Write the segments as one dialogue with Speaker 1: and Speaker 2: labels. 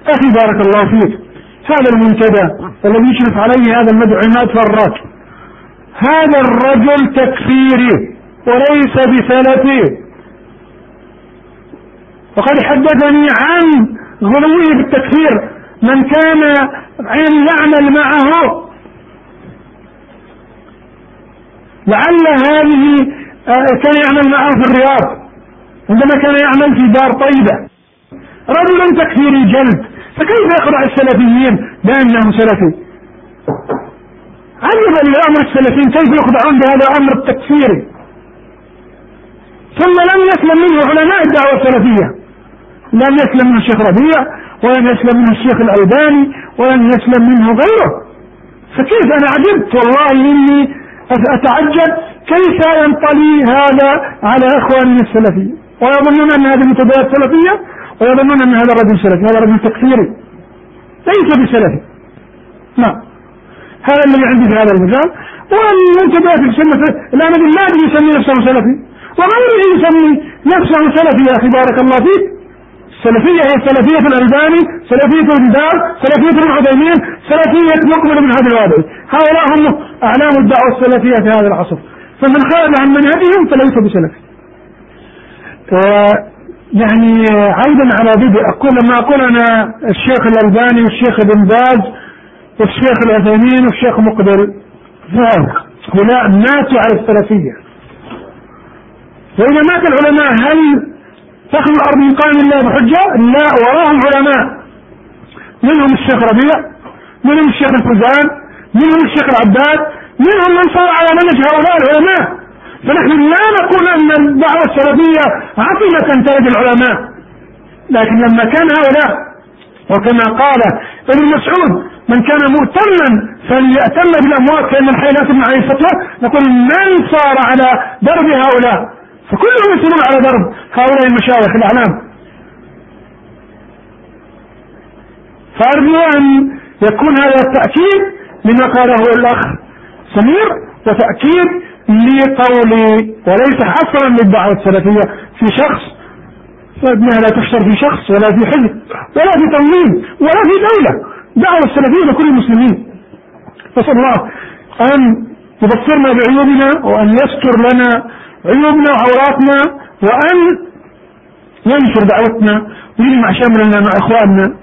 Speaker 1: أخي بارك الله فيك، هذا المنتدى الذي يشرف عليه هذا المدعو عماد فراج، هذا الرجل تكفيري وليس بسلفي، وقد حدثني عن غلوه بالتكفير من كان يعمل معه، لعل هذه كان يعمل معه في الرياض عندما كان يعمل في دار طيبة، رجل تكفيري جلد، فكيف يخدع السلفيين بأنه سلفي؟ عجبا لأمر السلفيين كيف يخدعون بهذا الأمر التكفيري. ثم لم يسلم منه علماء الدعوة السلفية، لم يسلم منه الشيخ ربيع، ولم يسلم منه الشيخ الألباني، ولم يسلم منه غيره. فكيف أنا عجبت والله إني أتعجب كيف ينطلي هذا على إخواننا السلفيين ويظنون أن هذه المتبعات سلفية، ويظنون أن هذا الرجل سلفي، هذا رجل تكفيري ليس بسلفي. نعم، هذا الذي عندي في هذا المجال. والمنتديات السنة الآن بالله يسمي نفسه سلفي وغيره يسمي نفسه سلفي. يا أخي بارك الله فيك، السلفية هي سلفية الألباني، سلفية الجدار، سلفية ابن عثيمين، سلفية مقبل بن هادي الوادعي، هؤلاء هم أعلام الدعوة السلفية في هذا العصر، فمن خرج عن منهجهم فليس بسلفي. يعني عودا على بدء لما أقول أنا الشيخ الألباني والشيخ ابن باز والشيخ العثيمين والشيخ مقبل، هؤلاء ماتوا على السلفية. وإذا مات العلماء هل تخلو الأرض من قائم الله بحجة؟ لا، وراهم علماء، منهم الشيخ ربيع، منهم الشيخ الفوزان، منهم الشيخ العباد، منهم من صار على منهج هؤلاء العلماء. فنحن لا نقول أن الدعوة السلفية عقيمة ترد العلماء، لكن لما كان هؤلاء، وكما قال ابن مسعود من كان مؤتما فليأتم بالأموات فإن الحي لا تمنع عليه الفتوى، نقول من صار على درب هؤلاء فكلهم يسيرون على درب هؤلاء المشايخ الأعلام. فأرجو أن يكون هذا التأكيد لما قاله الأخ سمير، وتأكيد لقولي وليس حصرا للدعوة السلفية في شخص، فإنها لا تحصر في شخص ولا في حزب ولا في تنظيم ولا في دولة، دعوة السلفية لكل المسلمين. نسأل الله أن يبصرنا بعيوبنا وأن يستر لنا عيوبنا وعوراتنا، وأن ينشر دعوتنا ويجمع شملنا مع إخواننا،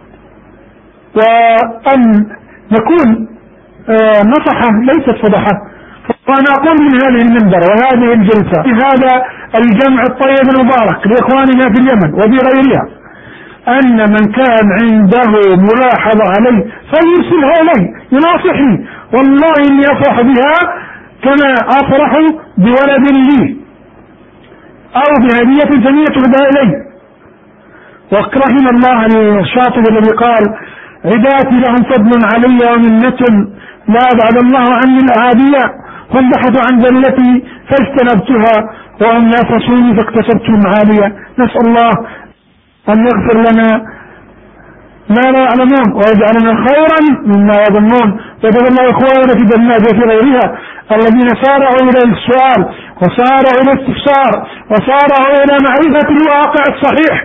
Speaker 1: وأن نكون نصحة ليست فضحة. وأنا أقول من هذه المنبر وهذه الجلسة في هذا الجمع الطيب المبارك لإخواننا في اليمن وفي غيرها أن من كان عنده ملاحظة علي فليرسلها إلي يناصحني، والله إني أفرح بها كما أفرح بولد لي أو بهدية ثانية تهدى إلي. ورحم الله الشاطئ الذي قال عبادي لهم فضل علي ومنة لا بعد الله عني الأهادية، هم بحثوا عن ذلتي فاجتنبتها وهم نافسوني فاكتسبت معالية. نسأل الله أن يغفر لنا ما لا يعلمون ويجعلنا خيرا مما يظنون، وجزا الله إخواننا في جنات وفي غيرها الذين سارعوا إلى السؤال وسارعوا إلى الاستفسار وسارعوا إلى معرفة الواقع الصحيح،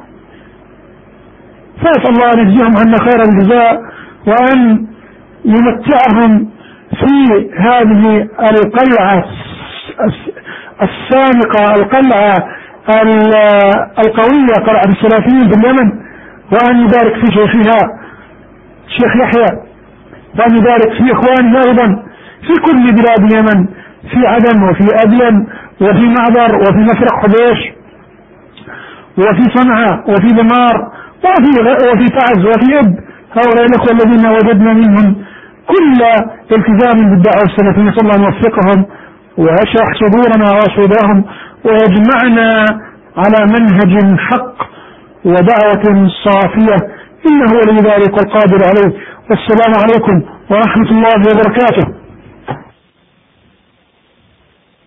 Speaker 1: فأسأل الله أن يجزيهم عنا خير الجزاء وأن يمتعهم في هذه القلعة السامقة، القلعة القوية، قلعة السلفيين في اليمن، وأن يبارك في شيخها الشيخ يحيى، وأن يبارك في إخواننا أيضا في كل بلاد اليمن، في عدن وفي أدين وفي معبر وفي مفرق حبيش وفي صنعاء وفي دمار وفي تعز وفي إب، هؤلاء الأخوة الذين وجدنا منهم كل التزام بالدعوة السلفية. نسأل الله أن يوفقهم ويشرح صدورنا وصدورهم ويجمعنا على منهج حق ودعوة صافية، إنه ولي ذلك والقادر عليه. والسلام عليكم ورحمة الله وبركاته.